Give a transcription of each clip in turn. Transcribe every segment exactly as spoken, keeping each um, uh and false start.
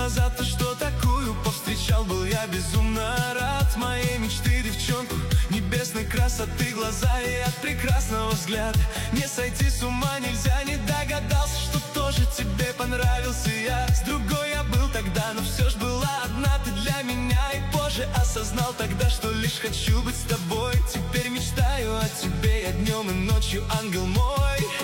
назад, то что такую повстречал, был я безумно рад. Моей мечты девчонку небесной красоты глаза, и от прекрасного взгляда не сойти с ума нельзя. Не догадался, что тоже тебе понравился я. С другой я был тогда, но все ж была одна ты для меня. И позже осознал тогда, что лишь хочу быть с тобой. Теперь мечтаю о тебе я днем и ночью, ангел мой.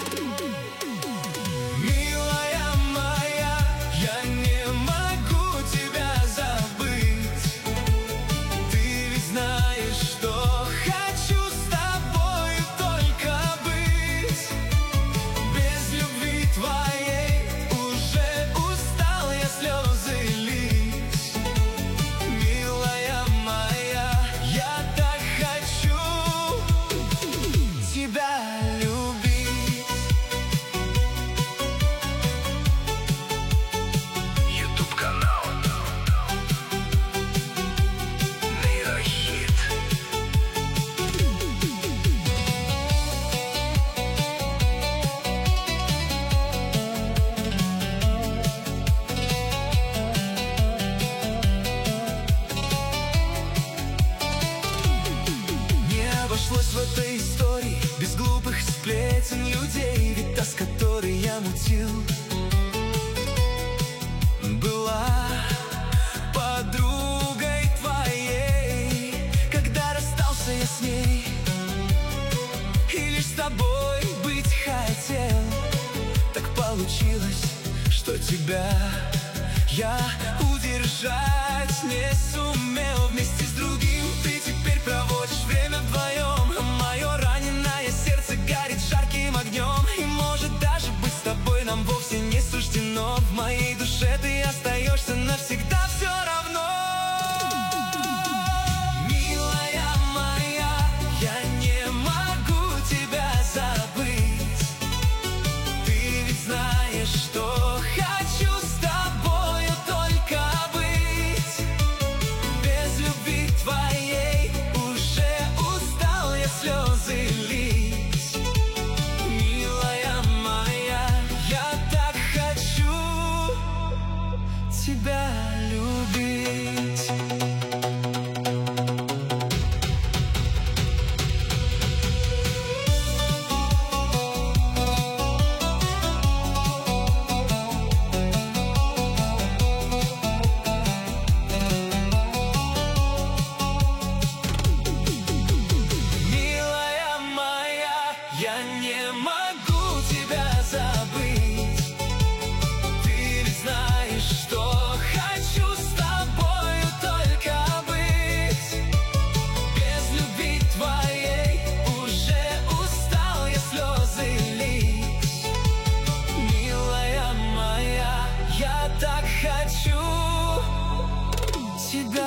Милая моя, я не могу тебя забыть. Ты ведь знаешь, что хочу с тобою только быть. Без любви твоей уже устал я слезы лить. Милая моя, я так хочу тебя любить. Ютуб канал Нейрохит. Не обошлось в этой истории без глупых сплетен людей. Ведь та, с которой я мутил, была подругой твоей. Когда расстался я с ней и лишь с тобой быть хотел, так получилось, что тебя я удержать не сумел. Вместе с другим ты теперь проводишь время вдвоем, а мое раненое сердце горит жарким огнем. И может даже быть с тобой нам вовсе не суждено. В моей душе ты остаешься навсегда все равно. Милая моя, я не могу тебя забыть. Ты ведь знаешь, что хочу с тобою только быть. Без любви твоей уже устал я слезы лить. Милая моя, я так хочу тебя любить. Милая моя, я не могу тебя забыть. Ты ведь знаешь, что хочу с тобою только быть. Без любви твоей уже устал я слезы лить. Милая моя, я так хочу тебя